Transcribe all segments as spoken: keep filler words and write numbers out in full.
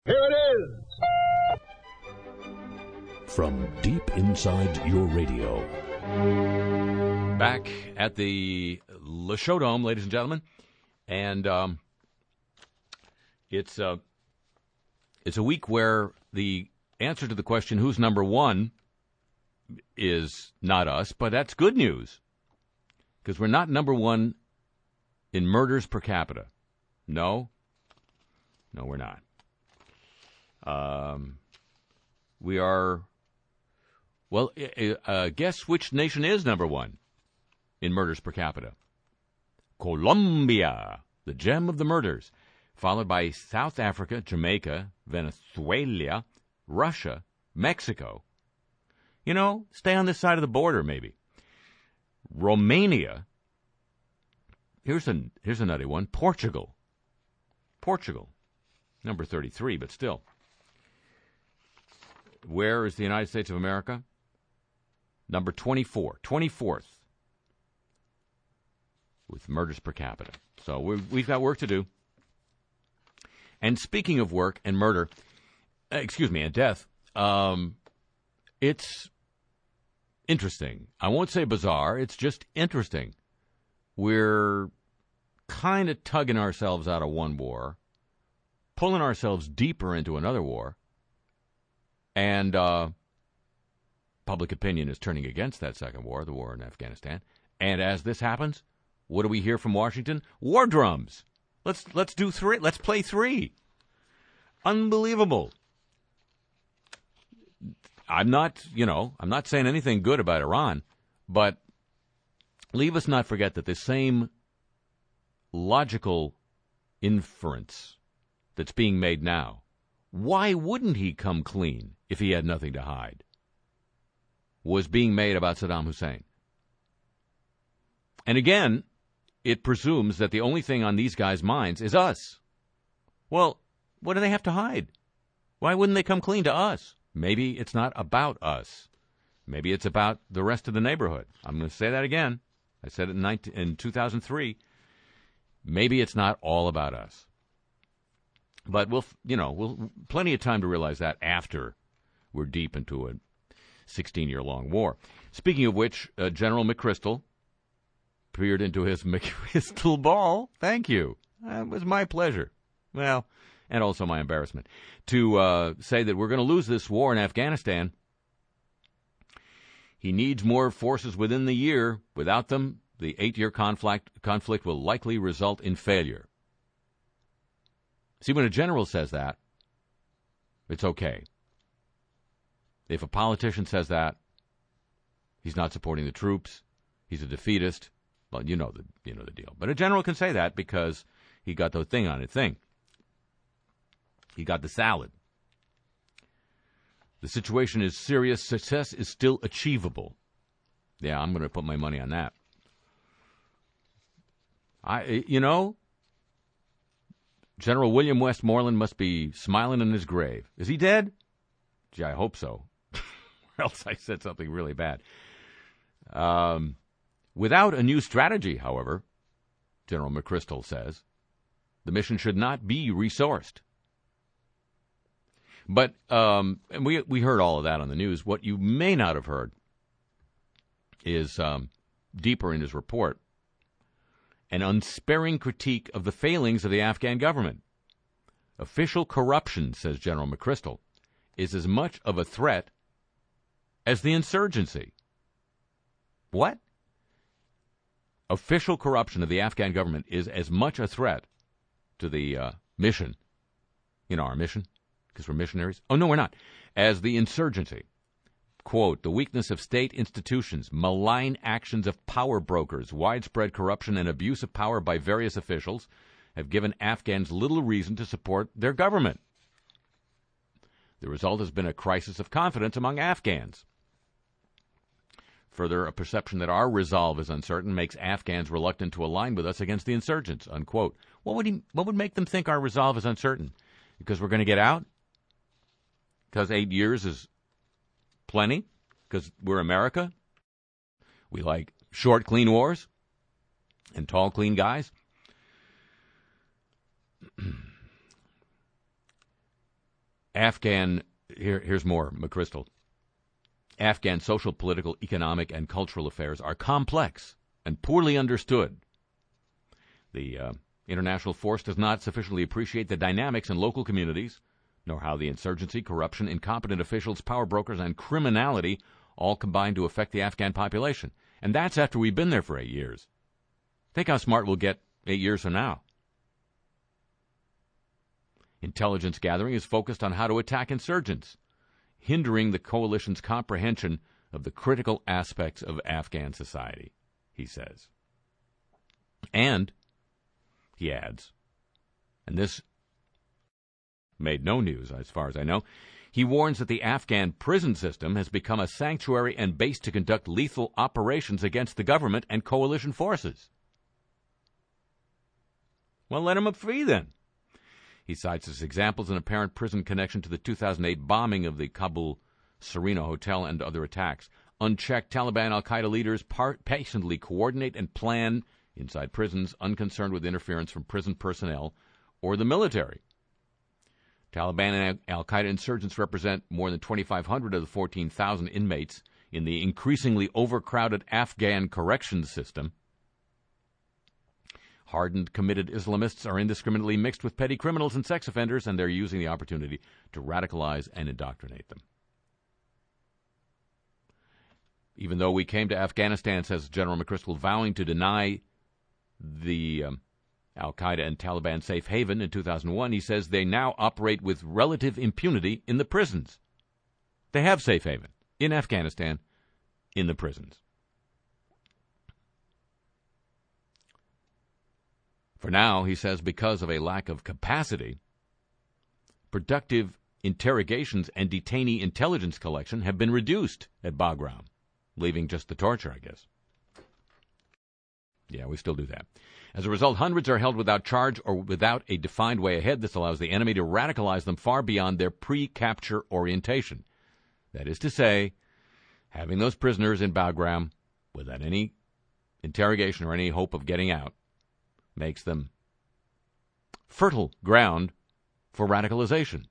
Here it is. From deep inside your radio. Back at the Le Show Dome, ladies and gentlemen. And um, it's, uh, it's a week where the answer to the question, who's number one, is not us, but that's good news. Because we're not number one in murders per capita. No. No, we're not. Um, we are, well, uh, guess which nation is number one in murders per capita? Colombia, the gem of the murders, followed by South Africa, Jamaica, Venezuela, Russia, Mexico. You know, stay on this side of the border, maybe. Romania. Here's a, here's a nutty one. Portugal. Portugal. Number thirty-three, but still. Where is the United States of America? Number twenty-four. twenty-fourth. With murders per capita. So we've, we've got work to do. And speaking of work and murder, excuse me, and death, um, it's interesting. I won't say bizarre. It's just interesting. We're kind of tugging ourselves out of one war, pulling ourselves deeper into another war, and uh, public opinion is turning against that second war, the war in Afghanistan. And as this happens, what do we hear from Washington? War drums. Let's let's do three. Let's play three. Unbelievable. I'm not, you know, I'm not saying anything good about Iran, but leave us not forget that the same logical inference that's being made now, why wouldn't he come clean if he had nothing to hide, was being made about Saddam Hussein. And again, it presumes that the only thing on these guys' minds is us. Well, what do they have to hide? Why wouldn't they come clean to us? Maybe it's not about us. Maybe it's about the rest of the neighborhood. I'm going to say that again. I said it in, nineteen, in two thousand three. Maybe it's not all about us. But we'll, you know, we'll plenty of time to realize that after we're deep into a sixteen-year-long war. Speaking of which, uh, General McChrystal peered into his McChrystal ball. Thank you. It was my pleasure. Well, and also my embarrassment, to uh, say that we're going to lose this war in Afghanistan. He needs more forces within the year. Without them, the eight-year conflict, conflict will likely result in failure. See, when a general says that, it's okay. If a politician says that, he's not supporting the troops, he's a defeatist. Well, you know the you know the deal. But a general can say that because he got the thing on it thing. He got the salad. The situation is serious. Success is still achievable. Yeah, I'm going to put my money on that. I, you know, General William Westmoreland must be smiling in his grave. Is he dead? Gee, I hope so. Or else I said something really bad. Um, without a new strategy, however, General McChrystal says, the mission should not be resourced. But um, and we we heard all of that on the news. What you may not have heard is um, deeper in his report, an unsparing critique of the failings of the Afghan government. Official corruption, says General McChrystal, is as much of a threat as the insurgency. What? Official corruption of the Afghan government is as much a threat to the uh, mission, you know, our mission, because we're missionaries. Oh, no, we're not. As the insurgency. Quote, the weakness of state institutions, malign actions of power brokers, widespread corruption and abuse of power by various officials have given Afghans little reason to support their government. The result has been a crisis of confidence among Afghans. Further, a perception that our resolve is uncertain makes Afghans reluctant to align with us against the insurgents, unquote. What would he, what would make them think our resolve is uncertain? Because we're going to get out? Because eight years is plenty? Because we're America? We like short, clean wars? And tall, clean guys? Afghan, here, here's more, McChrystal. Afghan social, political, economic, and cultural affairs are complex and poorly understood. The uh, international force does not sufficiently appreciate the dynamics in local communities, nor how the insurgency, corruption, incompetent officials, power brokers, and criminality all combine to affect the Afghan population. And that's after we've been there for eight years. Think how smart we'll get eight years from now. Intelligence gathering is focused on how to attack insurgents, hindering the coalition's comprehension of the critical aspects of Afghan society, he says. And, he adds, and this made no news as far as I know, he warns that the Afghan prison system has become a sanctuary and base to conduct lethal operations against the government and coalition forces. Well, let him up free then. He cites as examples an apparent prison connection to the two thousand eight bombing of the Kabul Serena Hotel and other attacks. Unchecked Taliban al-Qaeda leaders part- patiently coordinate and plan inside prisons, unconcerned with interference from prison personnel or the military. Taliban and al-Qaeda insurgents represent more than twenty-five hundred of the fourteen thousand inmates in the increasingly overcrowded Afghan corrections system. Hardened, committed Islamists are indiscriminately mixed with petty criminals and sex offenders, and they're using the opportunity to radicalize and indoctrinate them. Even though we came to Afghanistan, says General McChrystal, vowing to deny the um, al-Qaeda and Taliban safe haven in two thousand one, he says they now operate with relative impunity in the prisons. They have safe haven in Afghanistan, in the prisons. For now, he says, because of a lack of capacity, productive interrogations and detainee intelligence collection have been reduced at Bagram, leaving just the torture, I guess. Yeah, we still do that. As a result, hundreds are held without charge or without a defined way ahead. This allows the enemy to radicalize them far beyond their pre-capture orientation. That is to say, having those prisoners in Bagram without any interrogation or any hope of getting out makes them fertile ground for radicalization.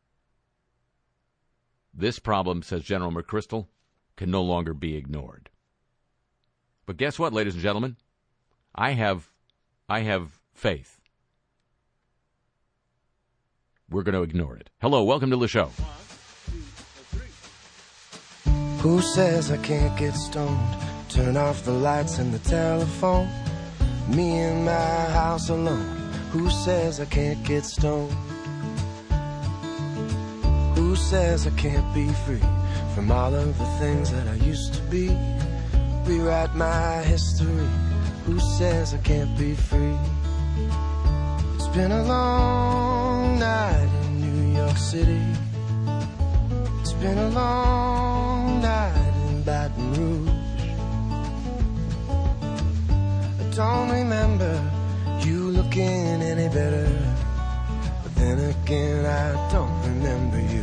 This problem, says General McChrystal, can no longer be ignored. But guess what, ladies and gentlemen? I have, I have faith. We're going to ignore it. Hello, welcome to the show. Who says I can't get stoned? Turn off the lights and the telephone. Me in my house alone. Who says I can't get stoned? Who says I can't be free from all of the things that I used to be? Rewrite my history. Who says I can't be free? It's been a long night in New York City. It's been a long night in Baton Rouge. Don't remember you looking any better, but then again I don't remember you.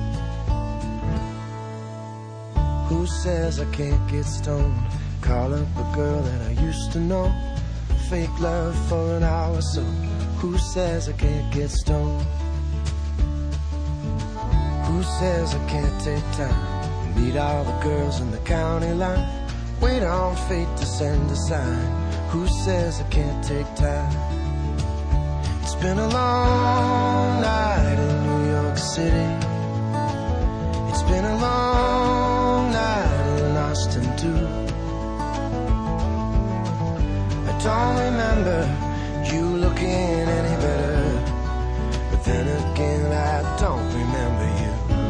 Who says I can't get stoned? Call up a girl that I used to know. Fake love for an hour or so. Who says I can't get stoned? Who says I can't take time and meet all the girls in the county line? Wait on fate to send a sign. Who says I can't take time? It's been a long night in New York City. It's been a long night in Austin too. I don't remember you looking any better, but then again I don't remember you.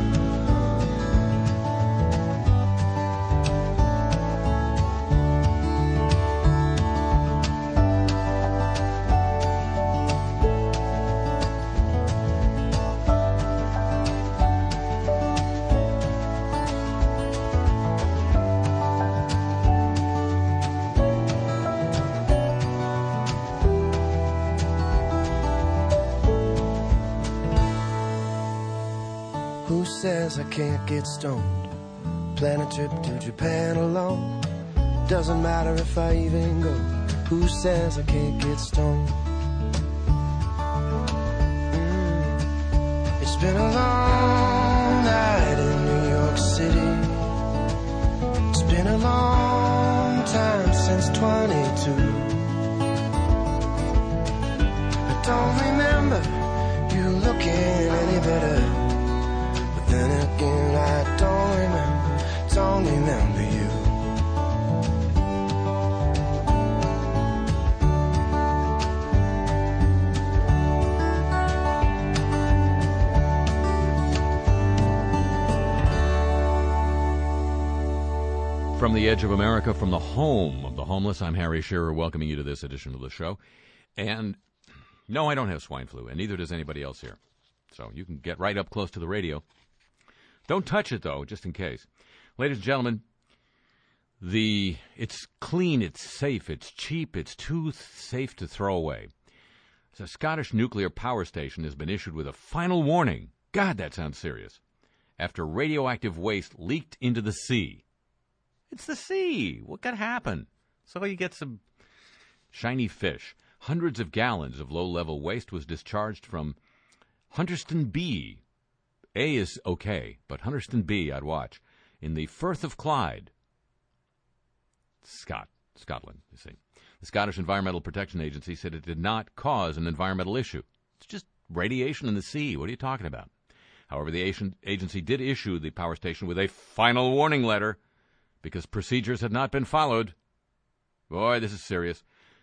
Who says I can't get stoned? Plan a trip to Japan alone. Doesn't matter if I even go. Who says I can't get stoned? Mm. It's been been a long night in New York City. It's been a long time since twenty-two. I don't remember you looking any better, but then again I don't remember, don't remember you. From the edge of America, from the home of the homeless, I'm Harry Shearer, welcoming you to this edition of the show. And no, I don't have swine flu, and neither does anybody else here. So you can get right up close to the radio. Don't touch it, though, just in case. Ladies and gentlemen, the it's clean, it's safe, it's cheap, it's too safe to throw away. The Scottish nuclear power station has been issued with a final warning. God, that sounds serious. After radioactive waste leaked into the sea. It's the sea. What could happen? So you get some shiny fish. Hundreds of gallons of low-level waste was discharged from Hunterston B. A is okay, but Hunterston B, I'd watch, in the Firth of Clyde. Scot, Scotland, you see. The Scottish Environmental Protection Agency said it did not cause an environmental issue. It's just radiation in the sea. What are you talking about? However, the agency did issue the power station with a final warning letter because procedures had not been followed. Boy, this is serious.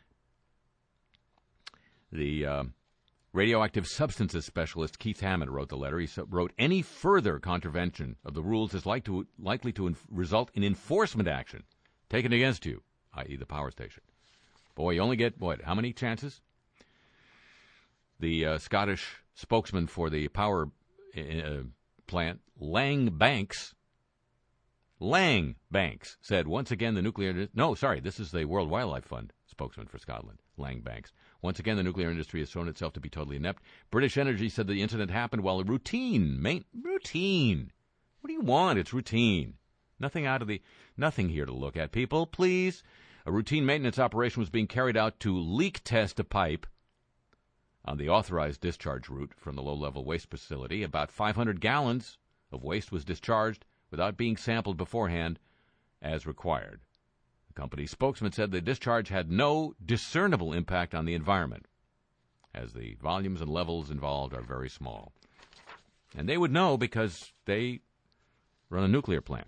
The uh, radioactive substances specialist Keith Hammond wrote the letter. He wrote, any further contravention of the rules is like to, likely to inf- result in enforcement action taken against you, that is the power station. Boy, you only get, what, how many chances? The uh, Scottish spokesman for the power uh, plant, Lang Banks, Lang Banks said, once again, the nuclear... No, sorry, this is the World Wildlife Fund spokesman for Scotland, Lang Banks. Once again, the nuclear industry has shown itself to be totally inept. British Energy said the incident happened while a routine... Main, routine. What do you want? It's routine. Nothing out of the... Nothing here to look at, people, please. A routine maintenance operation was being carried out to leak test a pipe on the authorized discharge route from the low-level waste facility. About five hundred gallons of waste was discharged without being sampled beforehand as required. The company's spokesman said the discharge had no discernible impact on the environment, as the volumes and levels involved are very small. And they would know because they run a nuclear plant.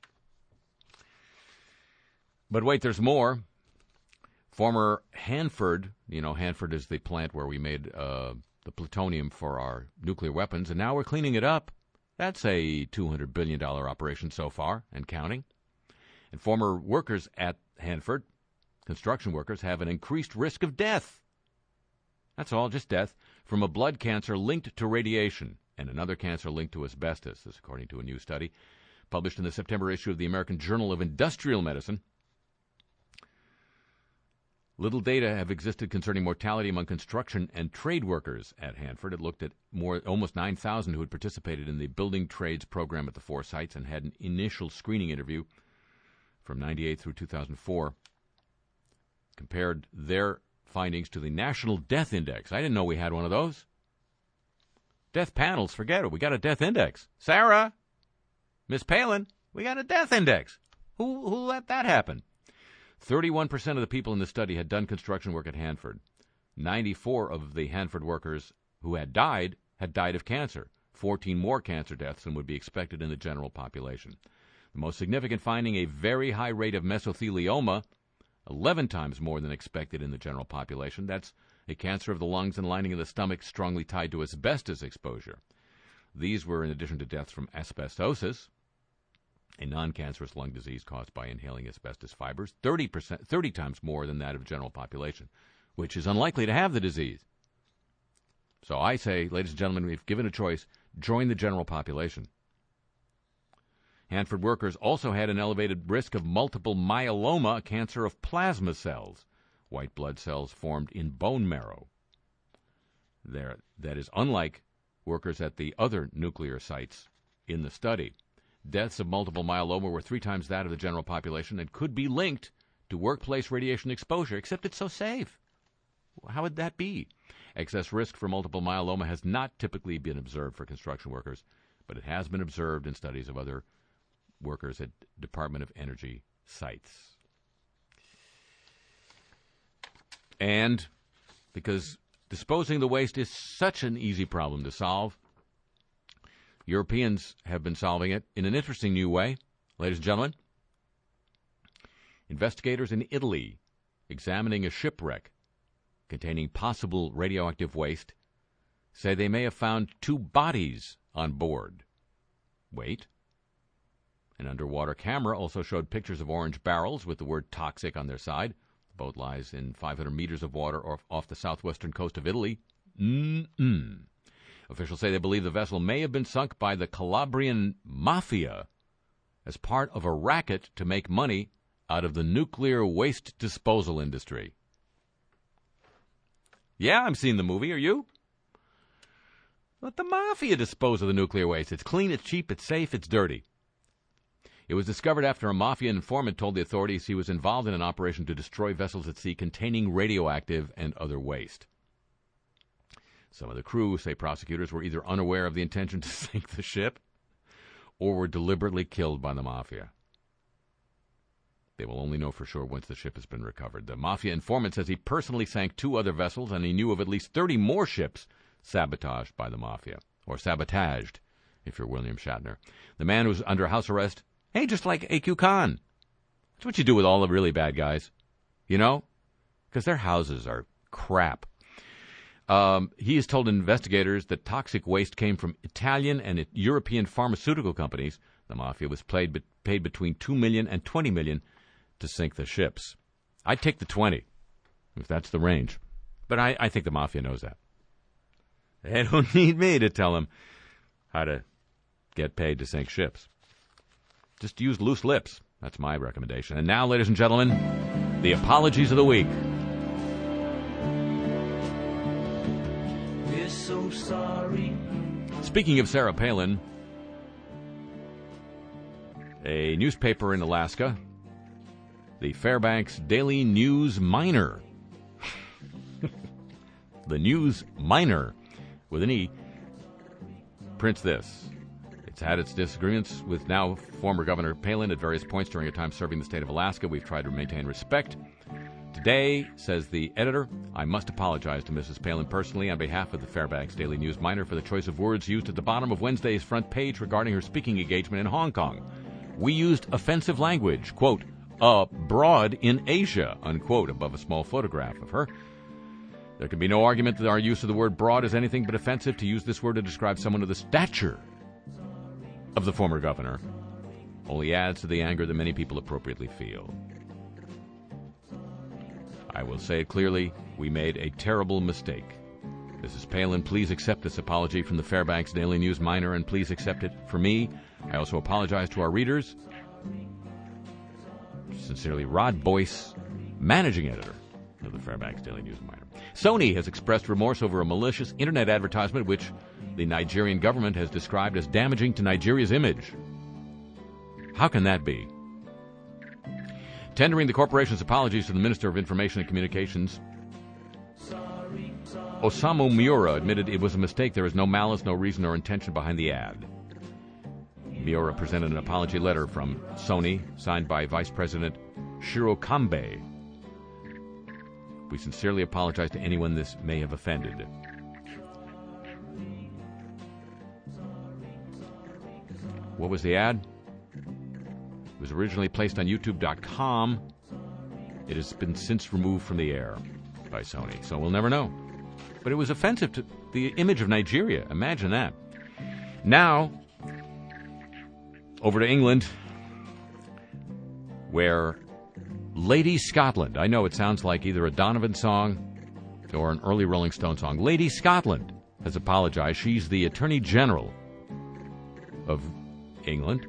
But wait, there's more. Former Hanford, you know, Hanford is the plant where we made uh, the plutonium for our nuclear weapons, and now we're cleaning it up. That's a two hundred billion dollars operation so far, and counting. And former workers at Hanford, construction workers, have an increased risk of death. That's all, just death, from a blood cancer linked to radiation, and another cancer linked to asbestos, this according to a new study published in the September issue of the American Journal of Industrial Medicine. Little data have existed concerning mortality among construction and trade workers at Hanford. It looked at more, almost nine thousand who had participated in the building trades program at the four sites and had an initial screening interview from ninety-eight through two thousand four. Compared their findings to the National Death Index. I didn't know we had one of those. Death panels, forget it. We got a death index. Sarah, Miss Palin, we got a death index. Who, who let that happen? thirty-one percent of the people in the study had done construction work at Hanford. ninety-four of the Hanford workers who had died had died of cancer, fourteen more cancer deaths than would be expected in the general population. The most significant finding, a very high rate of mesothelioma, eleven times more than expected in the general population. That's a cancer of the lungs and lining of the stomach strongly tied to asbestos exposure. These were in addition to deaths from asbestosis, a non-cancerous lung disease caused by inhaling asbestos fibers, thirty percent, thirty times more than that of general population, which is unlikely to have the disease. So I say, ladies and gentlemen, if given a choice, join the general population. Hanford workers also had an elevated risk of multiple myeloma, a cancer of plasma cells, white blood cells formed in bone marrow. There, that is unlike workers at the other nuclear sites in the study. Deaths of multiple myeloma were three times that of the general population and could be linked to workplace radiation exposure, except it's so safe. How would that be? Excess risk for multiple myeloma has not typically been observed for construction workers, but it has been observed in studies of other workers at Department of Energy sites. And because disposing the waste is such an easy problem to solve, Europeans have been solving it in an interesting new way. Ladies and gentlemen, investigators in Italy examining a shipwreck containing possible radioactive waste say they may have found two bodies on board. Wait. An underwater camera also showed pictures of orange barrels with the word toxic on their side. The boat lies in five hundred meters of water off, off the southwestern coast of Italy. Mm-mm. Officials say they believe the vessel may have been sunk by the Calabrian mafia as part of a racket to make money out of the nuclear waste disposal industry. Yeah, I'm seeing the movie. Are you? Let the mafia dispose of the nuclear waste. It's clean, it's cheap, it's safe, it's dirty. It was discovered after a mafia informant told the authorities he was involved in an operation to destroy vessels at sea containing radioactive and other waste. Some of the crew, say prosecutors, were either unaware of the intention to sink the ship or were deliberately killed by the mafia. They will only know for sure once the ship has been recovered. The mafia informant says he personally sank two other vessels and he knew of at least thirty more ships sabotaged by the mafia, or sabotaged, if you're William Shatner. The man was under house arrest. Hey, just like A Q Khan. That's what you do with all the really bad guys, you know, because their houses are crap. Um, he has told investigators that toxic waste came from Italian and European pharmaceutical companies. The mafia was paid, paid between two million dollars and twenty million dollars to sink the ships. I'd take the twenty, if that's the range. But I, I think the mafia knows that. They don't need me to tell them how to get paid to sink ships. Just use loose lips. That's my recommendation. And now, ladies and gentlemen, the apologies of the week. We're so sorry. Speaking of Sarah Palin, a newspaper in Alaska, the Fairbanks Daily News Miner, the News Miner, with an E, prints this. It's had its disagreements with now former Governor Palin at various points during her time serving the state of Alaska. We've tried to maintain respect. Today, says the editor, I must apologize to Missus Palin personally on behalf of the Fairbanks Daily News Miner for the choice of words used at the bottom of Wednesday's front page regarding her speaking engagement in Hong Kong. We used offensive language, quote, abroad in Asia, unquote, above a small photograph of her. There can be no argument that our use of the word broad is anything but offensive. To use this word to describe someone of the stature of the former governor only adds to the anger that many people appropriately feel. I will say it clearly, we made a terrible mistake. Missus Palin, please accept this apology from the Fairbanks Daily News Miner, and please accept it for me. I also apologize to our readers. Sincerely, Rod Boyce, managing editor of the Fairbanks Daily News Miner. Sony has expressed remorse over a malicious internet advertisement which the Nigerian government has described as damaging to Nigeria's image. How can that be? Tendering the corporation's apologies to the Minister of Information and Communications, Osamu Miura admitted it was a mistake. There is no malice, no reason or intention behind the ad. Miura presented an apology letter from Sony, signed by Vice President Shiro Kambe. We sincerely apologize to anyone this may have offended. What was the ad? It was originally placed on YouTube dot com. It has been since removed from the air by Sony, so we'll never know. But it was offensive to the image of Nigeria. Imagine that. Now, over to England, where Lady Scotland, I know it sounds like either a Donovan song or an early Rolling Stone song. Lady Scotland has apologized. She's the Attorney General of England,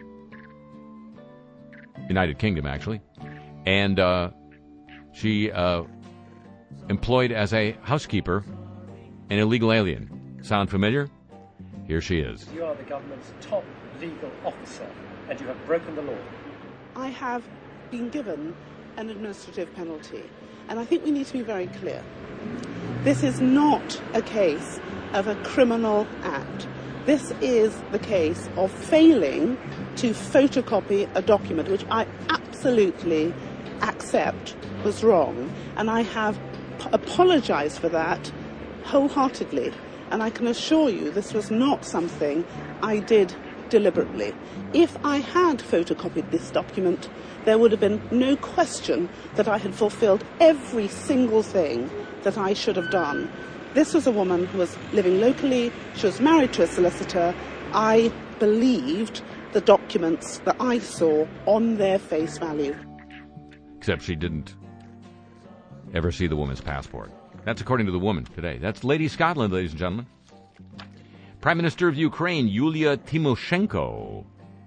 United Kingdom, actually. And uh, she uh, employed as a housekeeper an illegal alien. Sound familiar? Here she is. You are the government's top legal officer, and you have broken the law. I have been given an administrative penalty, and I think we need to be very clear. This is not a case of a criminal act. This is the case of failing to photocopy a document, which I absolutely accept was wrong, and I have p- apologized for that wholeheartedly. And I can assure you this was not something I did deliberately. If I had photocopied this document, there would have been no question that I had fulfilled every single thing that I should have done. This was a woman who was living locally. She was married to a solicitor. I believed the documents that I saw on their face value. Except she didn't ever see the woman's passport. That's according to the woman today. That's Lady Scotland, ladies and gentlemen. Prime Minister of Ukraine, Yulia Tymoshenko,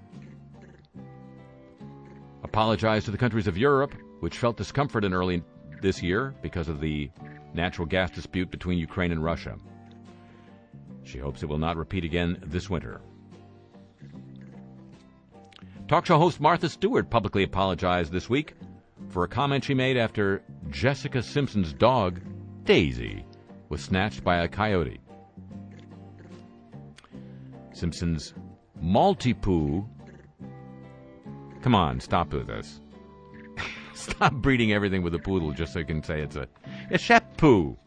apologized to the countries of Europe, which felt discomfort in early this year because of the natural gas dispute between Ukraine and Russia. She hopes it will not repeat again this winter. Talk show host Martha Stewart publicly apologized this week for a comment she made after Jessica Simpson's dog, Daisy, was snatched by a coyote. Simpson's Maltipoo. Come on, stop with this. Stop breeding everything with a poodle just so you can say it's a, a Shep poo.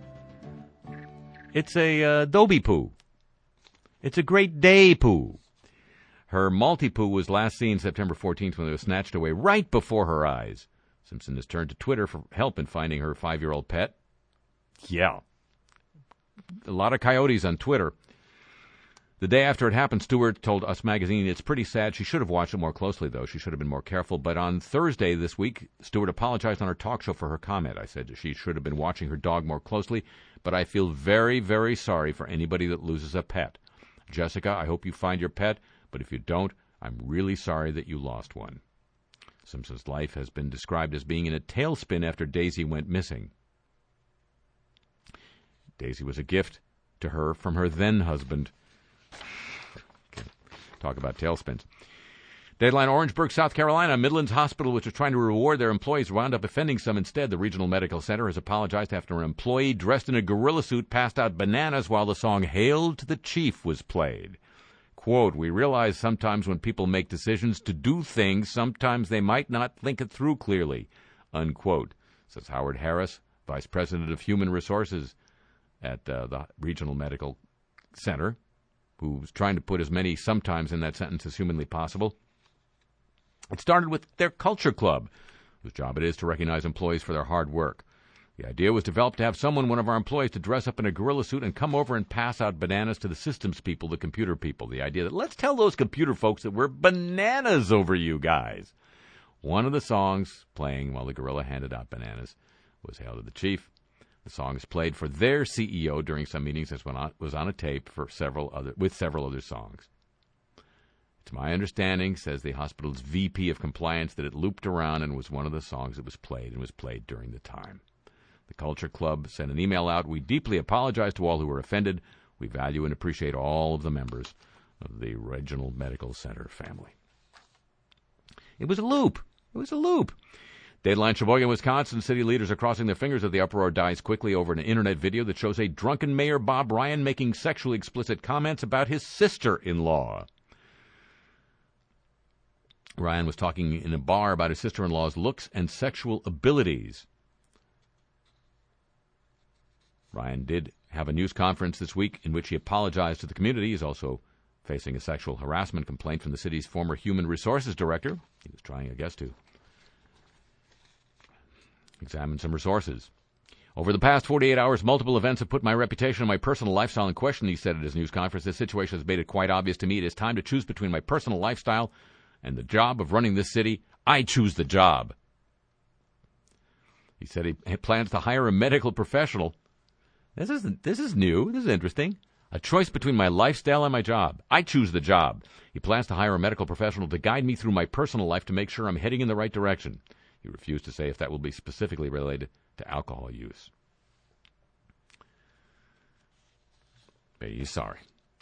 It's a uh, Dobie poo. It's a Great Day poo. Her Maltipoo was last seen September fourteenth when it was snatched away right before her eyes. Simpson has turned to Twitter for help in finding her five-year-old pet. Yeah. A lot of coyotes on Twitter. The day after it happened, Stewart told Us Magazine, it's pretty sad. She should have watched it more closely, though. She should have been more careful. But on Thursday this week, Stewart apologized on her talk show for her comment. I said she should have been watching her dog more closely, but I feel very, very sorry for anybody that loses a pet. Jessica, I hope you find your pet, but if you don't, I'm really sorry that you lost one. Simpson's life has been described as being in a tailspin after Daisy went missing. Daisy was a gift to her from her then-husband. Okay. Talk about tailspins. Deadline, Orangeburg, South Carolina. Midlands Hospital, which was trying to reward their employees, wound up offending some instead. The Regional Medical Center has apologized after an employee dressed in a gorilla suit passed out bananas while the song Hail to the Chief was played. Quote, we realize sometimes when people make decisions to do things, sometimes they might not think it through clearly, unquote, says Howard Harris, Vice President of Human Resources at uh, the Regional Medical Center, who's trying to put as many sometimes in that sentence as humanly possible. It started with their Culture Club, whose job it is to recognize employees for their hard work. The idea was developed to have someone, one of our employees, to dress up in a gorilla suit and come over and pass out bananas to the systems people, the computer people. The idea that let's tell those computer folks that we're bananas over you guys. One of the songs playing while the gorilla handed out bananas was Hail to the Chief. The song is played for their C E O during some meetings as was on a tape for several other with several other songs. It's my understanding, says the hospital's V P of compliance, that it looped around and was one of the songs that was played and was played during the time. The Culture Club sent an email out. We deeply apologize to all who were offended. We value and appreciate all of the members of the Regional Medical Center family. It was a loop. It was a loop. Deadline, Sheboygan, Wisconsin. City leaders are crossing their fingers as the uproar dies quickly over an internet video that shows a drunken Mayor Bob Ryan making sexually explicit comments about his sister-in-law. Ryan was talking in a bar about his sister-in-law's looks and sexual abilities. Ryan did have a news conference this week in which he apologized to the community. He's also facing a sexual harassment complaint from the city's former human resources director. He was trying, I guess, to examine some resources. Over the past forty-eight hours, multiple events have put my reputation and my personal lifestyle in question, he said at his news conference. This situation has made it quite obvious to me it is time to choose between my personal lifestyle and the job of running this city. I choose the job. He said he plans to hire a medical professional. This is this is new. This is interesting. A choice between my lifestyle and my job. I choose the job. He plans to hire a medical professional to guide me through my personal life to make sure I'm heading in the right direction. He refused to say if that will be specifically related to alcohol use. But he's sorry.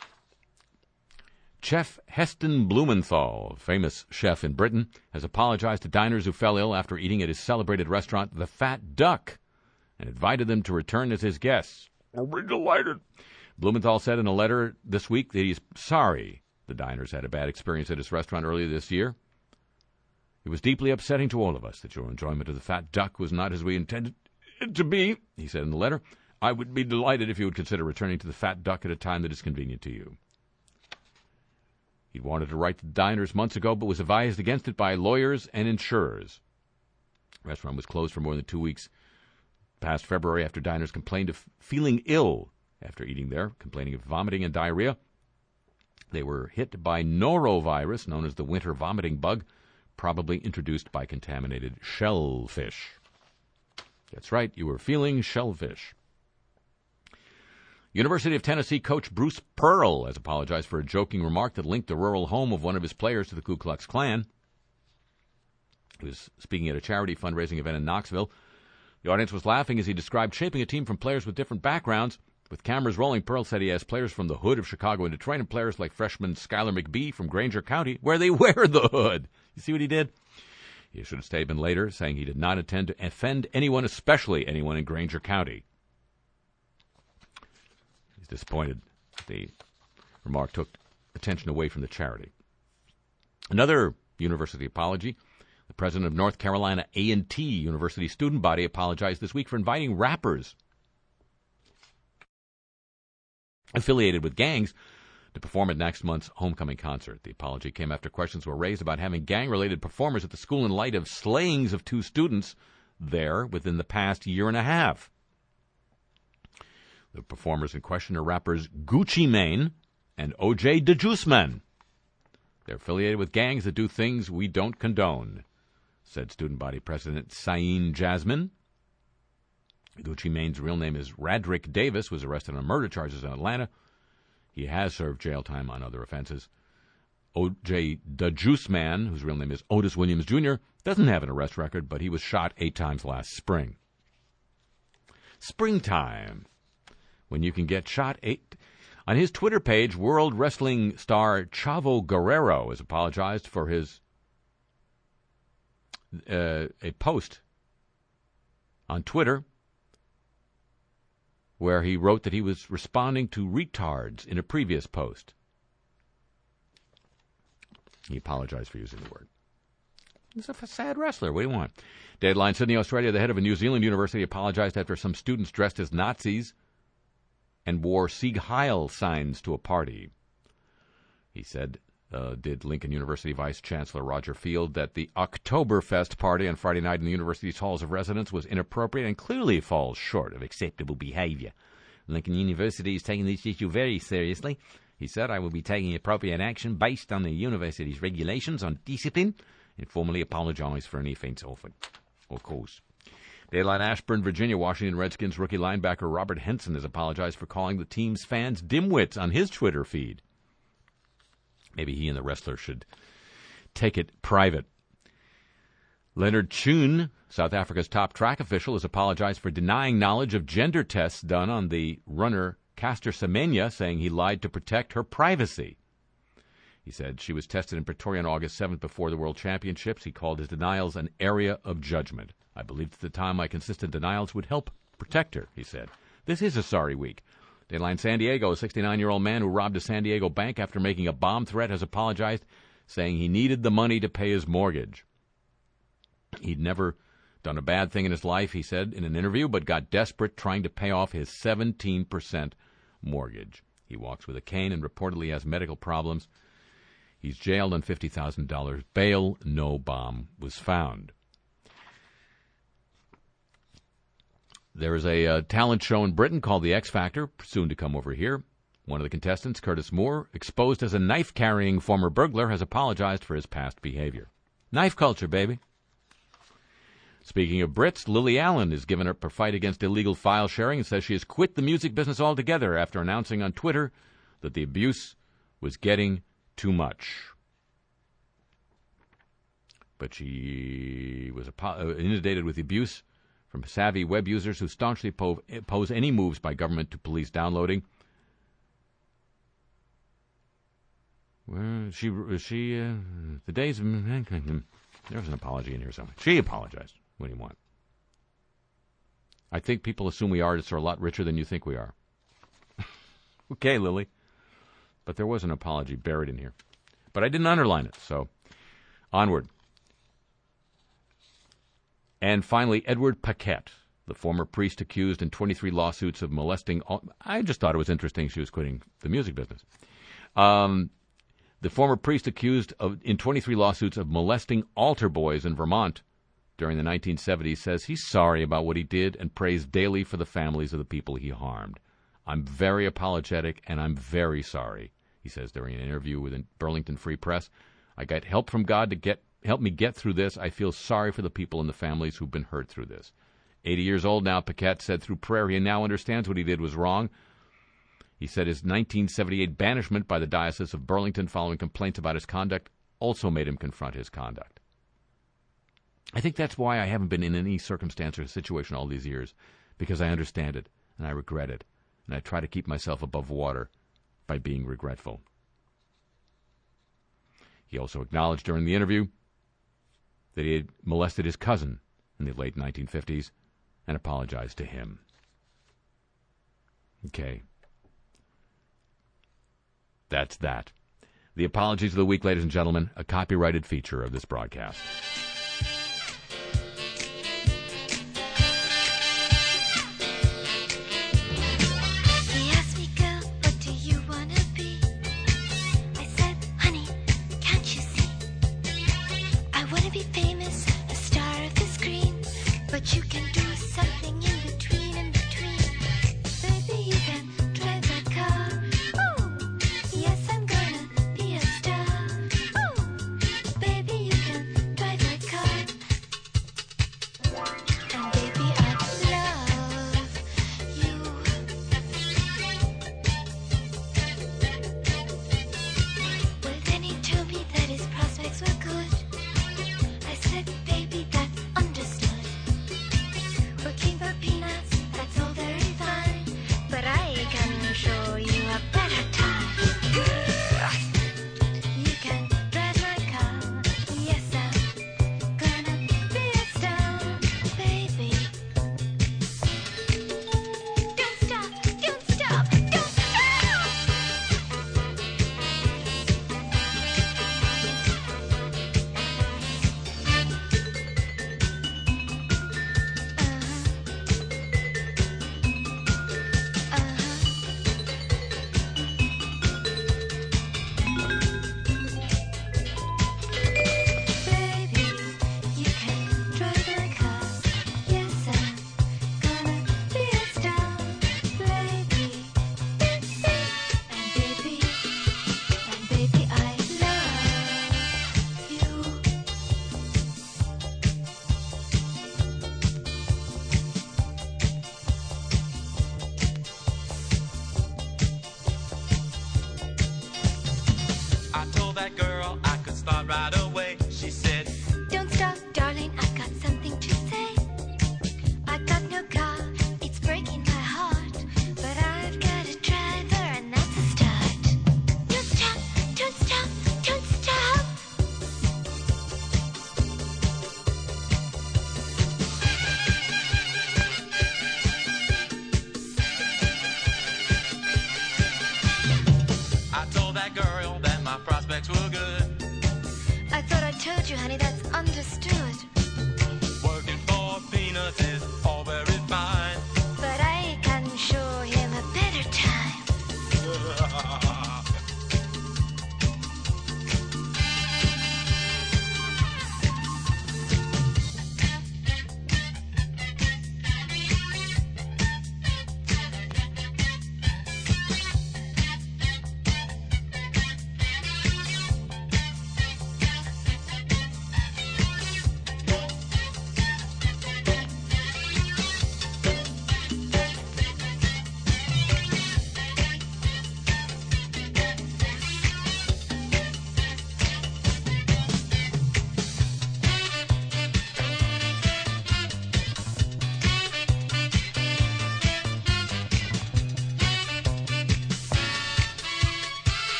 Chef Heston Blumenthal, a famous chef in Britain, has apologized to diners who fell ill after eating at his celebrated restaurant, The Fat Duck, and invited them to return as his guests. I'll be delighted. Blumenthal said in a letter this week that he's sorry the diners had a bad experience at his restaurant earlier this year. It was deeply upsetting to all of us that your enjoyment of the fat duck was not as we intended it to be, he said in the letter. I would be delighted if you would consider returning to the fat duck at a time that is convenient to you. He wanted to write to the diners months ago, but was advised against it by lawyers and insurers. The restaurant was closed for more than two weeks past February after diners complained of feeling ill after eating there, complaining of vomiting and diarrhea. They were hit by norovirus, known as the winter vomiting bug, probably introduced by contaminated shellfish. That's right, you were feeling shellfish. University of Tennessee coach Bruce Pearl has apologized for a joking remark that linked the rural home of one of his players to the Ku Klux Klan. He was speaking at a charity fundraising event in Knoxville. The audience was laughing as he described shaping a team from players with different backgrounds. With cameras rolling, Pearl said he has players from the hood of Chicago and Detroit and players like freshman Skylar McBee from Granger County, where they wear the hood. You see what he did? He issued a statement later saying he did not intend to offend anyone, especially anyone in Granger County. He's disappointed the remark took attention away from the charity. Another university apology. The president of North Carolina A and T University student body apologized this week for inviting rappers affiliated with gangs to perform at next month's homecoming concert. The apology came after questions were raised about having gang-related performers at the school in light of slayings of two students there within the past year and a half. The performers in question are rappers Gucci Mane and O J the Juice Man. They're affiliated with gangs that do things we don't condone, said student body president Sain Jasmine. Gucci Mane's real name is Radrick Davis, was arrested on murder charges in Atlanta. He has served jail time on other offenses. O J the Juice Man, whose real name is Otis Williams Junior, doesn't have an arrest record, but he was shot eight times last spring. Springtime, when you can get shot eight. On his Twitter page, World Wrestling star Chavo Guerrero has apologized for his uh, a post on Twitter where he wrote that he was responding to retards in a previous post. He apologized for using the word. He's a sad wrestler. What do you want? Deadline, Sydney, Australia. The head of a New Zealand university apologized after some students dressed as Nazis and wore Sieg Heil signs to a party. He said, uh, did Lincoln University Vice Chancellor Roger Field, that the Oktoberfest party on Friday night in the university's halls of residence was inappropriate and clearly falls short of acceptable behavior. Lincoln University is taking this issue very seriously. He said, I will be taking appropriate action based on the university's regulations on discipline and formally apologize for any offense offered or caused. Deadline, Ashburn, Virginia. Washington Redskins rookie linebacker Robert Henson has apologized for calling the team's fans dimwits on his Twitter feed. Maybe he and the wrestler should take it private. Leonard Chun, South Africa's top track official, has apologized for denying knowledge of gender tests done on the runner Caster Semenya, saying he lied to protect her privacy. He said she was tested in Pretoria on August seventh before the World Championships. He called his denials an area of judgment. I believed at the time my consistent denials would help protect her, he said. This is a sorry week. Deadline, San Diego. A sixty-nine-year-old man who robbed a San Diego bank after making a bomb threat has apologized, saying he needed the money to pay his mortgage. He'd never done a bad thing in his life, he said in an interview, but got desperate trying to pay off his seventeen percent mortgage. He walks with a cane and reportedly has medical problems. He's jailed on fifty thousand dollars bail. No bomb was found. There is a uh, talent show in Britain called The X Factor, soon to come over here. One of the contestants, Curtis Moore, exposed as a knife-carrying former burglar, has apologized for his past behavior. Knife culture, baby. Speaking of Brits, Lily Allen has given up her fight against illegal file sharing and says she has quit the music business altogether after announcing on Twitter that the abuse was getting too much. But she was inundated with abuse from savvy web users who staunchly oppose any moves by government to police downloading. Well, she, she, uh, the days, there's an apology in here somewhere. She apologized. What do you want? I think people assume we artists are a lot richer than you think we are. Okay, Lily. But there was an apology buried in here. But I didn't underline it, so onward. And finally, Edward Paquette, the former priest accused in twenty-three lawsuits of molesting. All, I just thought it was interesting she was quitting the music business. Um, the former priest accused of in twenty-three lawsuits of molesting altar boys in Vermont during the nineteen seventies says he's sorry about what he did and prays daily for the families of the people he harmed. I'm very apologetic and I'm very sorry, he says during an interview with the Burlington Free Press. I got help from God to get help me get through this. I feel sorry for the people and the families who've been hurt through this. eighty years old now, Paquette said through prayer he now understands what he did was wrong. He said his nineteen seventy-eight banishment by the Diocese of Burlington following complaints about his conduct also made him confront his conduct. I think that's why I haven't been in any circumstance or situation all these years, because I understand it and I regret it. And I try to keep myself above water by being regretful. He also acknowledged during the interview that he had molested his cousin in the late nineteen fifties and apologized to him. Okay. That's that. The apologies of the week, ladies and gentlemen, a copyrighted feature of this broadcast.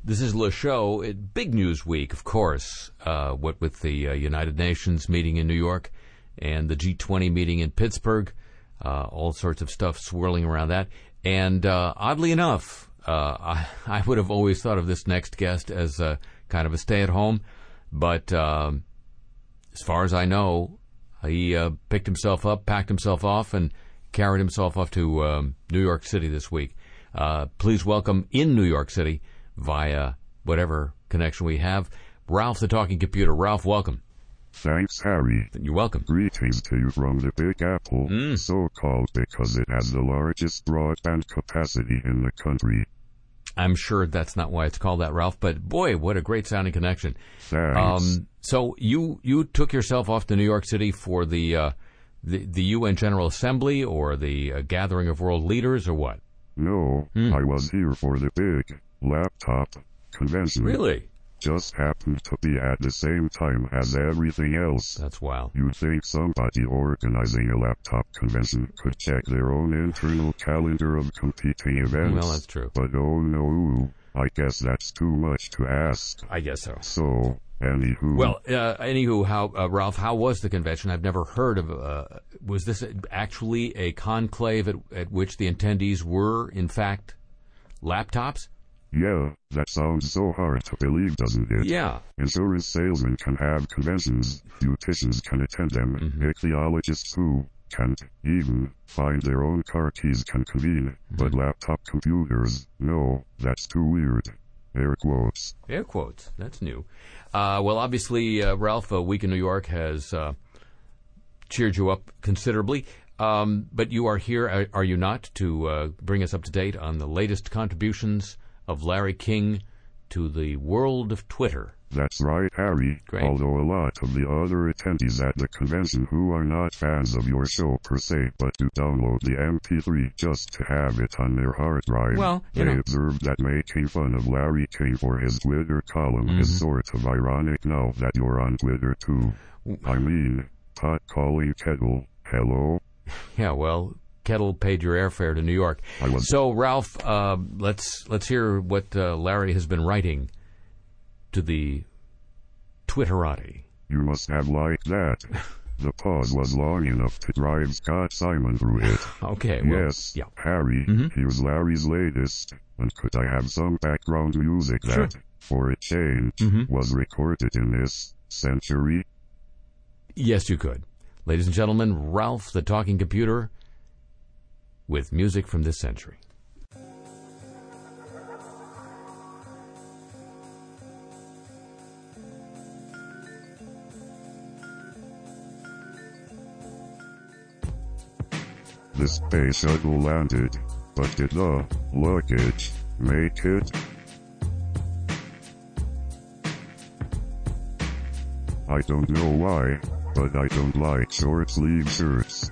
This is Le Show. It, big news week, of course, uh, what with the uh, United Nations meeting in New York and the G twenty meeting in Pittsburgh, uh, all sorts of stuff swirling around that. And uh, oddly enough, uh, I, I would have always thought of this next guest as a, kind of a stay-at-home, but um, as far as I know, he uh, picked himself up, packed himself off, and carried himself off to um, New York City this week. Uh, please welcome in New York City, via whatever connection we have, Ralph the Talking Computer. Ralph, welcome. Thanks, Harry. You're welcome. Greetings to you from the Big Apple, Mm. so-called because it has the largest broadband capacity in the country. I'm sure that's not why it's called that, Ralph, but boy, what a great sounding connection. Thanks. Um, so you you took yourself off to New York City for the uh, the, the U N General Assembly or the uh, gathering of world leaders or what? No, Hmm. I was here for the big laptop convention. Really? Just happened to be at the same time as everything else. That's wild. You'd think somebody organizing a laptop convention could check their own internal calendar of competing events. Well, that's true. But oh no, I guess that's too much to ask. I guess so. So, anywho. Well, uh, anywho, how uh, Ralph, how was the convention? I've never heard of. Uh, was this actually a conclave at, at which the attendees were, in fact, laptops? Yeah, that sounds so hard to believe, doesn't it? Yeah. Insurance salesmen can have conventions, beauticians can attend them, Mm-hmm. ichthyologists who can't even find their own car keys can convene, Mm-hmm. but laptop computers, no, that's too weird. Air quotes. Air quotes. That's new. Uh, well, obviously, uh, Ralph, a week in New York has uh, cheered you up considerably. Um, but you are here, are, are you not, to uh, bring us up to date on the latest contributions of Larry King to the world of Twitter? That's right, Harry. Great. Although a lot of the other attendees at the convention who are not fans of your show per se, but do download the M P three just to have it on their hard drive, Well, you they know. observed that making fun of Larry King for his Twitter column Mm-hmm. is sort of ironic now that you're on Twitter too. I mean, pot calling kettle, hello? Yeah, well, Kettle paid your airfare to New York. I was- So, Ralph, uh, let's let's hear what uh, Larry has been writing to the Twitterati. You must have liked that. The pause was long enough to drive Scott Simon through it. Okay, well, Yes, yeah. Harry, Mhm. here's Larry's latest. And could I have some background music that, Sure. for a change, Mhm. was recorded in this century? Yes, you could. Ladies and gentlemen, Ralph the Talking Computer with music from this century. The space shuttle landed, but did the luggage make it? I don't know why, but I don't like short sleeve shirts.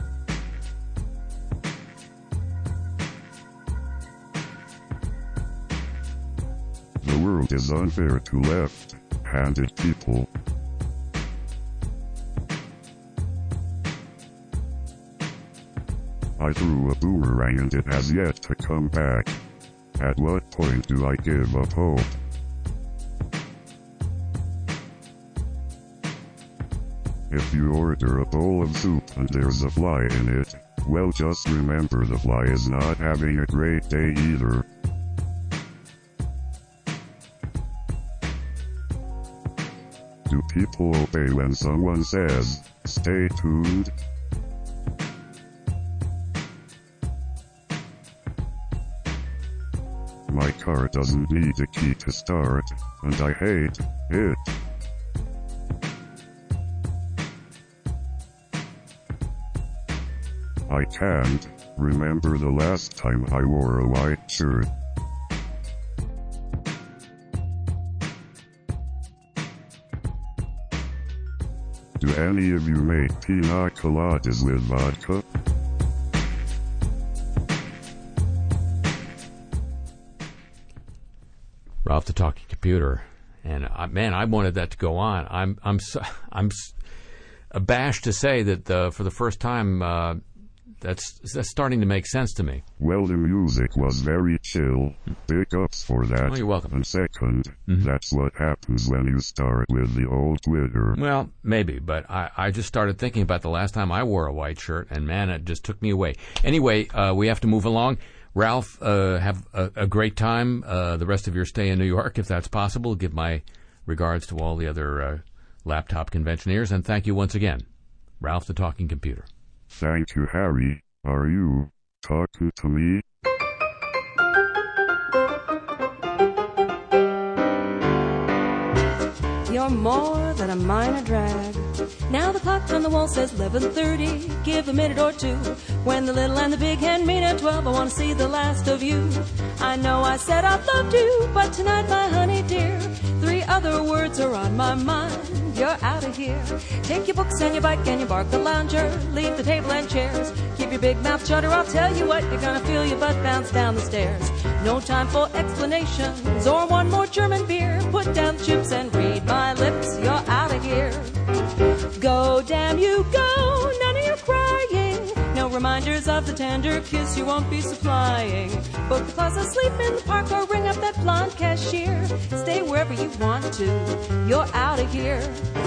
The world is unfair to left-handed people. I threw a boomerang and it has yet to come back. At what point do I give up hope? If you order a bowl of soup and there's a fly in it, well, just remember the fly is not having a great day either. Do people obey when someone says, "Stay tuned"? My car doesn't need a key to start, and I hate it. I can't remember the last time I wore a white shirt. Do any of you make pina coladas with vodka? Ralph the Talking Computer. And uh, man, I wanted that to go on. I'm I'm so, I'm s- abashed to say that uh, for the first time, uh, that's that's starting to make sense to me. Well, the music was very chill. Big ups for that. Oh, you're welcome. And second, Mm-hmm. that's what happens when you start with the old Twitter. Well, maybe, but I, I just started thinking about the last time I wore a white shirt, and man, it just took me away. Anyway, uh, we have to move along. Ralph, uh, have a, a great time uh, the rest of your stay in New York, if that's possible. Give my regards to all the other uh, laptop conventioneers, and thank you once again. Ralph the Talking Computer. Thank you, Harry. Are you talking to me? You're more than a minor drag. Now the clock on the wall says eleven thirty. Give a minute or two. When the little and the big hen meet at twelve, I want to see the last of you. I know I said I loved you, but tonight, my honey dear, three other words are on my mind. You're out of here. Take your books and your bike and your bark the lounger. Leave the table and chairs. Keep your big mouth shut or I'll tell you what, you're gonna feel your butt bounce down the stairs. No time for explanations or one more German beer. Put down the chips and read my lips. You're out of here. Go, damn you, go. None of your crying. No reminders of the tender kiss you won't be supplying. Book the class asleep in the park or ring up that blonde cashier. Stay wherever you want to. You're out of here.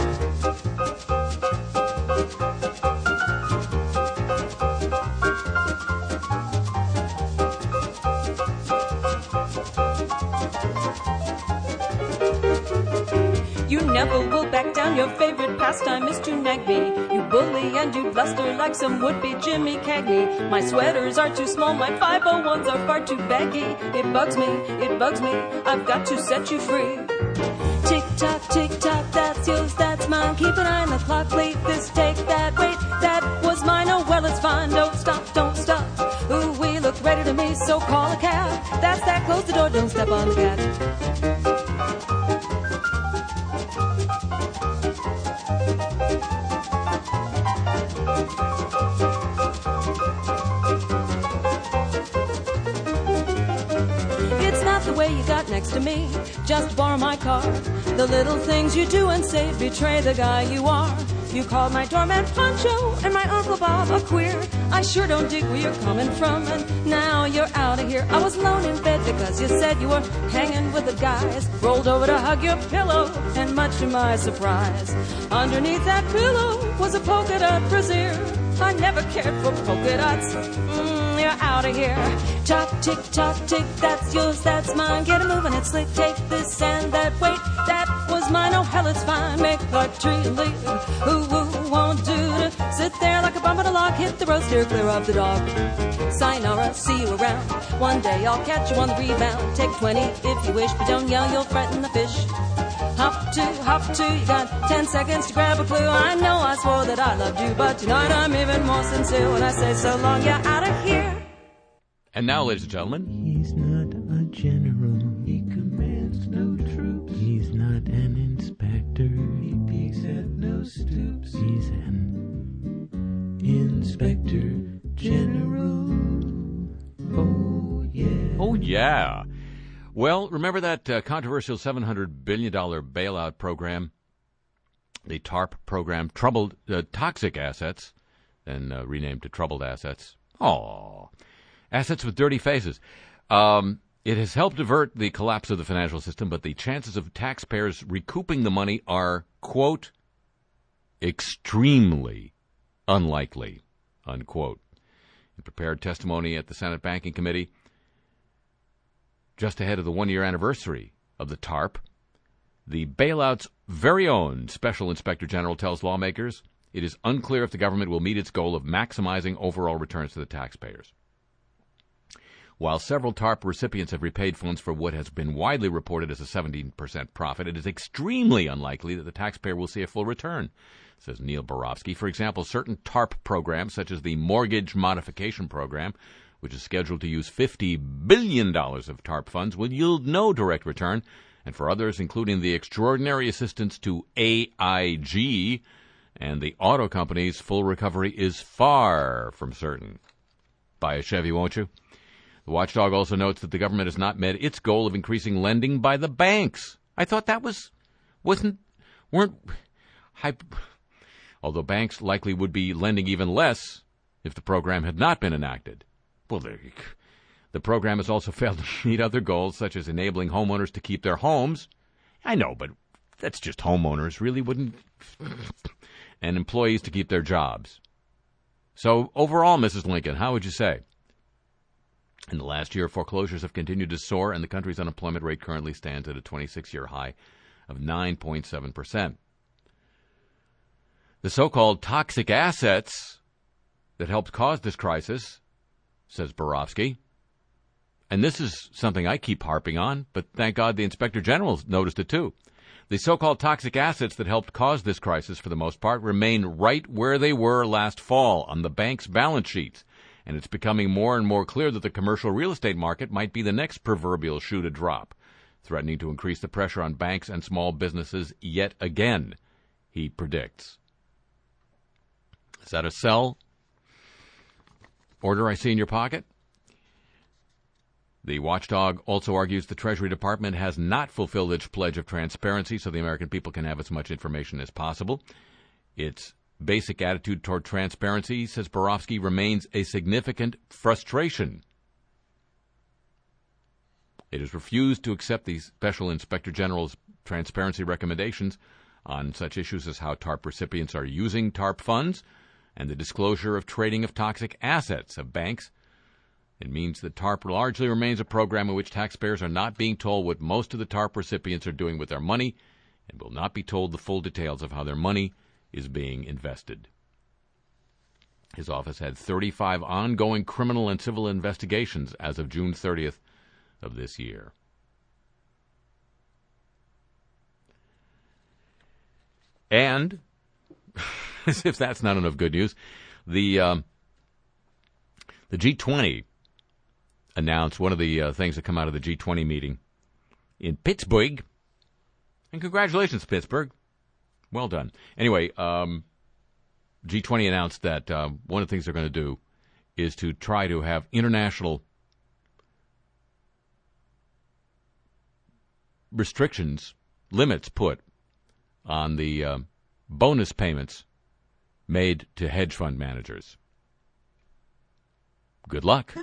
You never will back down. Your favorite pastime is to nag me. You bully and you bluster like some would-be Jimmy Cagney. My sweaters are too small, my five oh ones are far too baggy. It bugs me, it bugs me, I've got to set you free. Tick-tock, tick-tock, that's yours, that's mine. Keep an eye on the clock, leave this, take that, wait, that was mine. Oh, well, it's fine, don't stop, don't stop. Ooh, we look ready to me, so call a cab. That's that, close the door, don't step on the cat. Next to me, just borrow my car. The little things you do and say betray the guy you are. You called my doorman Pancho and my Uncle Bob a queer. I sure don't dig where you're coming from, and now you're out of here. I was alone in bed because you said you were hanging with the guys. Rolled over to hug your pillow, and much to my surprise, underneath that pillow was a polka dot brassiere. I never cared for polka dots. Mm, you're out of here. Tock, tick, tock, tick, that's yours, that's mine. Get a moving, it's slick, take this and that. Wait, that was mine, oh hell, it's fine. Make a tree and leave. Ooh, ooh, won't do to sit there like a bum on a log. Hit the road, steer clear of the dog. Sayonara, see you around. One day I'll catch you on the rebound. Take twenty if you wish, but don't yell, you'll frighten the fish. Hop to, hop to, you got ten seconds to grab a clue. I know I swore that I loved you, but tonight I'm even more sincere when I say so long, you're out of here. And now, ladies and gentlemen, he's not a general. He commands no troops. He's not an inspector. He peeks at no stoops. He's an inspector general. Oh, yeah. Oh, yeah. Well, remember that uh, controversial seven hundred billion dollars bailout program, the TARP program, troubled uh, toxic assets, then uh, renamed to troubled assets. Aww. Assets with dirty faces. Um, it has helped avert the collapse of the financial system, but the chances of taxpayers recouping the money are, quote, extremely unlikely, unquote. In prepared testimony at the Senate Banking Committee, just ahead of the one-year anniversary of the TARP, the bailout's very own Special Inspector General tells lawmakers it is unclear if the government will meet its goal of maximizing overall returns to the taxpayers. While several TARP recipients have repaid funds for what has been widely reported as a seventeen percent profit, it is extremely unlikely that the taxpayer will see a full return, says Neil Borofsky. For example, certain TARP programs, such as the Mortgage Modification Program, which is scheduled to use fifty billion dollars of TARP funds, will yield no direct return, and for others, including the extraordinary assistance to A I G and the auto companies, full recovery is far from certain. Buy a Chevy, won't you? The watchdog also notes that the government has not met its goal of increasing lending by the banks. I thought that was, wasn't, weren't, hype, although banks likely would be lending even less if the program had not been enacted. Well, the, the program has also failed to meet other goals, such as enabling homeowners to keep their homes. I know, but that's just homeowners, really wouldn't... and employees to keep their jobs. So overall, Missus Lincoln, how would you say? In the last year, foreclosures have continued to soar, and the country's unemployment rate currently stands at a twenty-six-year high of nine point seven percent. The so-called toxic assets that helped cause this crisis, says Borofsky, and this is something I keep harping on, but thank God the Inspector General noticed it too. The so-called toxic assets that helped cause this crisis, for the most part, remain right where they were last fall on the bank's balance sheets. And it's becoming more and more clear that the commercial real estate market might be the next proverbial shoe to drop, threatening to increase the pressure on banks and small businesses yet again, he predicts. Is that a sell order I see in your pocket? The watchdog also argues the Treasury Department has not fulfilled its pledge of transparency so the American people can have as much information as possible. Its basic attitude toward transparency, says Borofsky, remains a significant frustration. It has refused to accept the Special Inspector General's transparency recommendations on such issues as how TARP recipients are using TARP funds and the disclosure of trading of toxic assets of banks. It means that TARP largely remains a program in which taxpayers are not being told what most of the TARP recipients are doing with their money and will not be told the full details of how their money is being invested. His office had thirty-five ongoing criminal and civil investigations as of June thirtieth of this year. And, as if that's not enough good news, the um, the G twenty announced one of the uh, things that come out of the G twenty meeting in Pittsburgh. And congratulations, Pittsburgh. Well done. Anyway, um, G twenty announced that uh, one of the things they're going to do is to try to have international restrictions, limits put on the uh, bonus payments made to hedge fund managers. Good luck.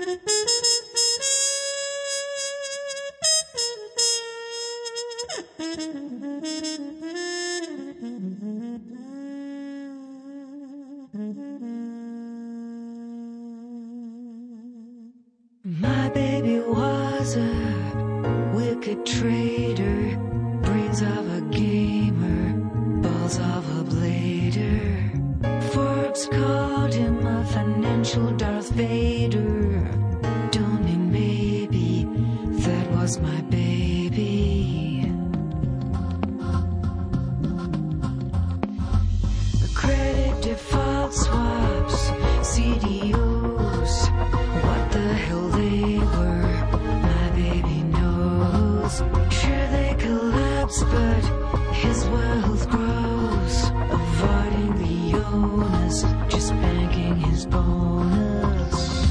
My baby was a wicked trader, brains of a gamer, balls of a blader. Forbes called him a financial Darth Vader. Don't he, maybe, that was my baby. The credit default swaps, C D Os, what the hell they were, my baby knows. Sure they collapse, but his wealth grows, avoiding the onus, just banking his bonus.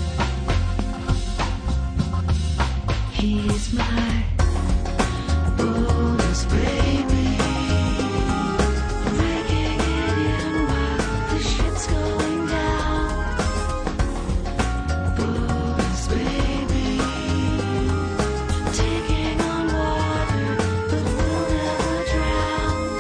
He's my bonus baby, raking it in while the shit's going down. Bonus baby, taking on water but will never drown.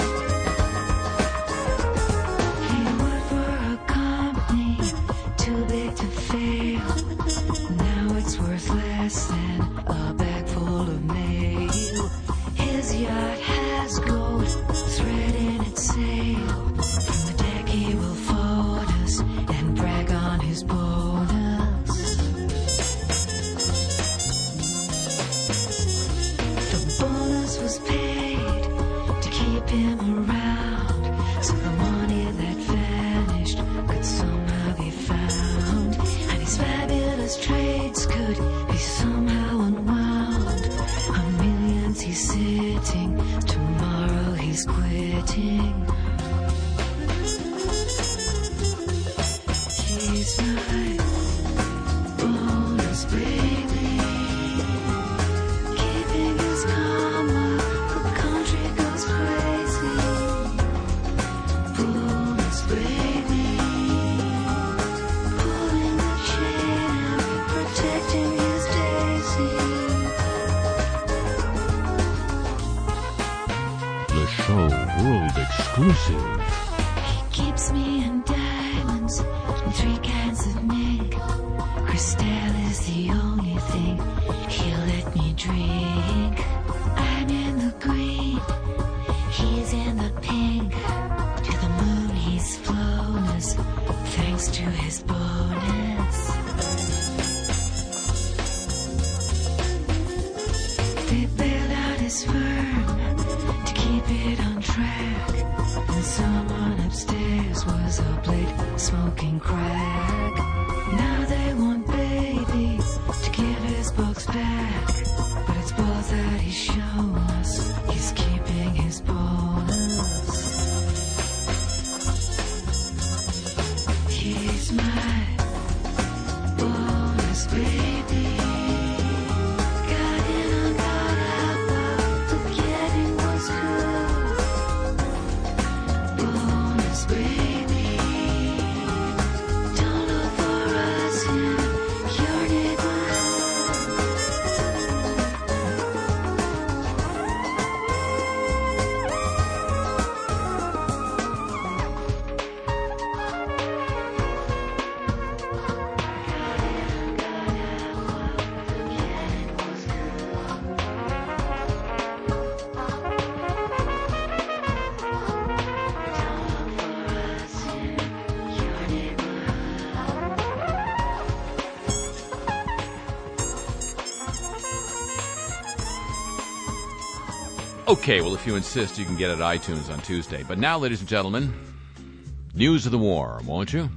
He worked for a company too big to fail. Now it's worth less than a bag full of mail. His yacht has gold thread in its sail. From the deck he will fold us and brag on his bonus. The bonus was paid to keep him around, so the money that vanished could somehow be found, and his fabulous trades could be somehow unwound. On millions he's sitting the show world exclusive. He keeps me in diamonds and three kinds of mink. Crystal is the only thing he'll let me drink. I'm in the green, he's in the pink. To the moon he's flown us, thanks to his bonus. They bailed out his firm to keep it on track, and someone upstairs was up late smoking crack. Now they want baby to give his books back, but it's both that he's shown us, he's keeping his bonus. He's my bonus baby. Got in and got out while forgetting was good. Bonus baby. Don't look for us in your neighborhood. Okay, well, if you insist, you can get it at iTunes on Tuesday. But now, ladies and gentlemen, news of the war, won't you?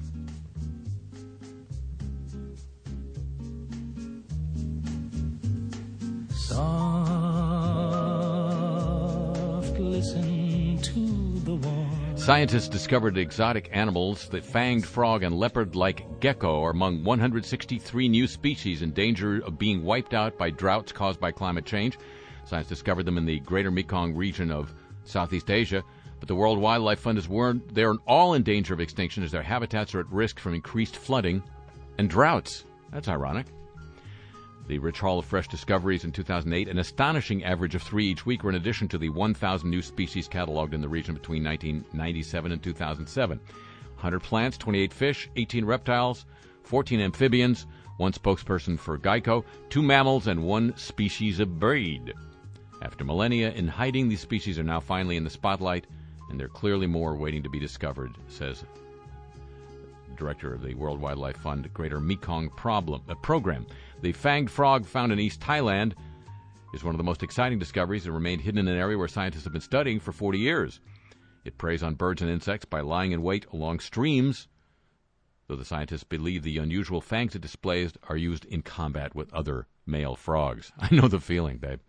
Soft, listen to the war. Scientists discovered exotic animals. The fanged frog and leopard-like gecko are among one hundred sixty-three new species in danger of being wiped out by droughts caused by climate change. Science discovered them in the greater Mekong region of Southeast Asia, but the World Wildlife Fund is warned they're all in danger of extinction as their habitats are at risk from increased flooding and droughts. That's ironic. The Rich Hall of Fresh Discoveries in two thousand eight, an astonishing average of three each week, were in addition to the one thousand new species cataloged in the region between nineteen ninety-seven and two thousand seven. one hundred plants, twenty-eight fish, eighteen reptiles, fourteen amphibians, one spokesperson for Geico, two mammals, and one species of bird. After millennia in hiding, these species are now finally in the spotlight, and there are clearly more waiting to be discovered, says Director of the World Wildlife Fund Greater Mekong Problem, uh, Program. The fanged frog found in East Thailand is one of the most exciting discoveries and remained hidden in an area where scientists have been studying for forty years. It preys on birds and insects by lying in wait along streams, though the scientists believe the unusual fangs it displays are used in combat with other male frogs. I know the feeling, babe.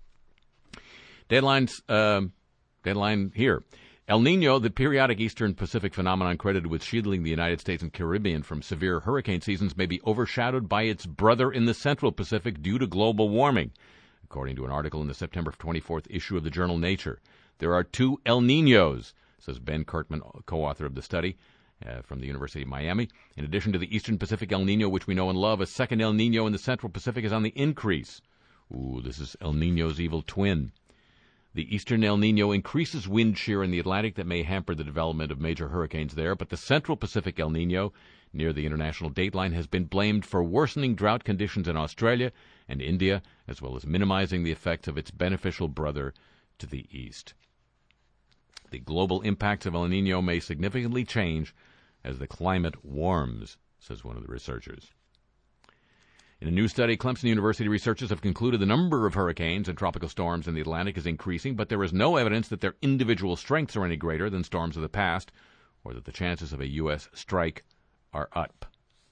Deadlines, uh, deadline here. El Nino, the periodic eastern Pacific phenomenon credited with shielding the United States and Caribbean from severe hurricane seasons, may be overshadowed by its brother in the Central Pacific due to global warming, according to an article in the September twenty-fourth issue of the journal Nature. There are two El Ninos, says Ben Kirkman, co-author of the study uh, from the University of Miami. In addition to the Eastern Pacific El Nino, which we know and love, a second El Nino in the Central Pacific is on the increase. Ooh, this is El Nino's evil twin. The eastern El Nino increases wind shear in the Atlantic that may hamper the development of major hurricanes there, but the Central Pacific El Nino, near the international dateline, has been blamed for worsening drought conditions in Australia and India, as well as minimizing the effects of its beneficial brother to the east. The global impacts of El Nino may significantly change as the climate warms, says one of the researchers. In a new study, Clemson University researchers have concluded the number of hurricanes and tropical storms in the Atlantic is increasing, but there is no evidence that their individual strengths are any greater than storms of the past, or that the chances of a U S strike are up.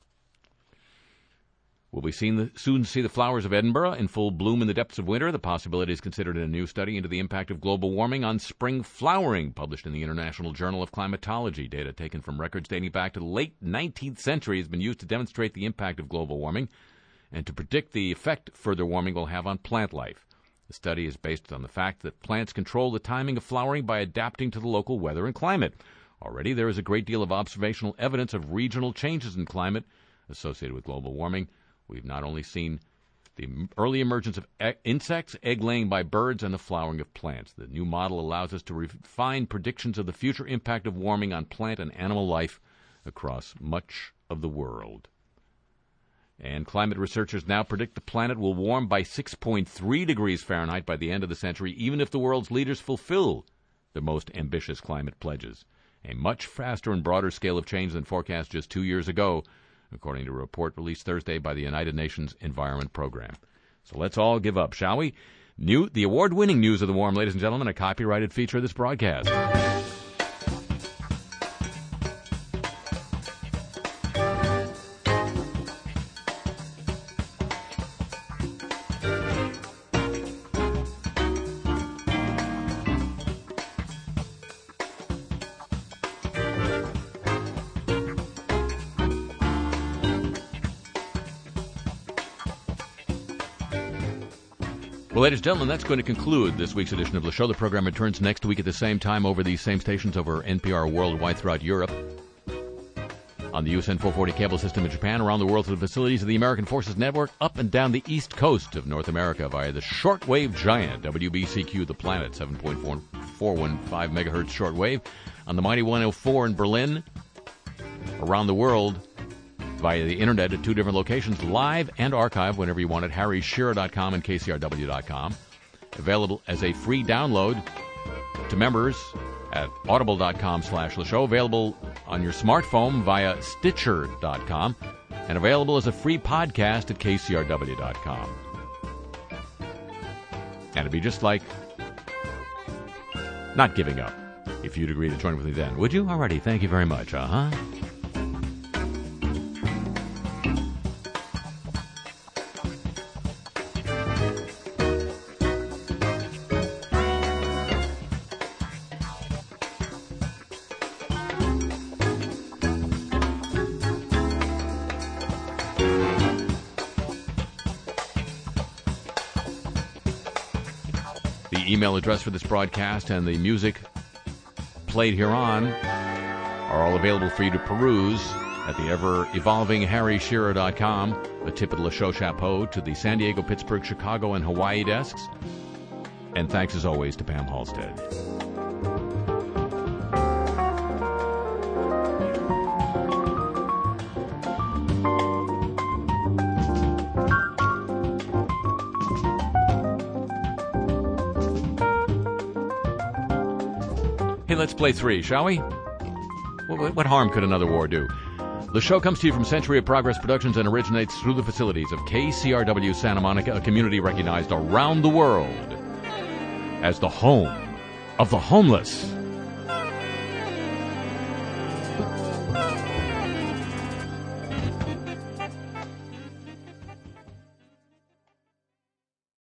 Will we soon see the flowers of Edinburgh in full bloom in the depths of winter? The possibility is considered in a new study into the impact of global warming on spring flowering, published in the International Journal of Climatology. Data taken from records dating back to the late nineteenth century has been used to demonstrate the impact of global warming and to predict the effect further warming will have on plant life. The study is based on the fact that plants control the timing of flowering by adapting to the local weather and climate. Already there is a great deal of observational evidence of regional changes in climate associated with global warming. We've not only seen the early emergence of e- insects, egg-laying by birds, and the flowering of plants. The new model allows us to refine predictions of the future impact of warming on plant and animal life across much of the world. And climate researchers now predict the planet will warm by six point three degrees Fahrenheit by the end of the century, even if the world's leaders fulfill their most ambitious climate pledges. A much faster and broader scale of change than forecast just two years ago, according to a report released Thursday by the United Nations Environment Program. So let's all give up, shall we? New, the award-winning News of the Warm, ladies and gentlemen, a copyrighted feature of this broadcast. Well, ladies and gentlemen, that's going to conclude this week's edition of the show. The program returns next week at the same time over these same stations over N P R worldwide throughout Europe, on the U S N four forty cable system in Japan, around the world through the facilities of the American Forces Network, up and down the east coast of North America via the shortwave giant W B C Q The Planet, seven point four one five megahertz shortwave, on the mighty one oh four in Berlin, around the world via the internet at two different locations, live and archive whenever you want at harry shearer dot com and K C R W dot com. Available as a free download to members at audible dot com slash the show. Available on your smartphone via stitcher dot com. And available as a free podcast at K C R W dot com. And it'd be just like not giving up if you'd agree to join with me then. Would you? Alrighty, thank you very much. Uh-huh. Email address for this broadcast and the music played hereon are all available for you to peruse at the ever-evolving harry shearer dot com. A tip of Le Show Chapeau to the San Diego, Pittsburgh, Chicago, and Hawaii desks. And thanks as always to Pam Halstead. Hey, let's play three, shall we? What, what harm could another war do? The show comes to you from Century of Progress Productions and originates through the facilities of K C R W Santa Monica, a community recognized around the world as the home of the homeless.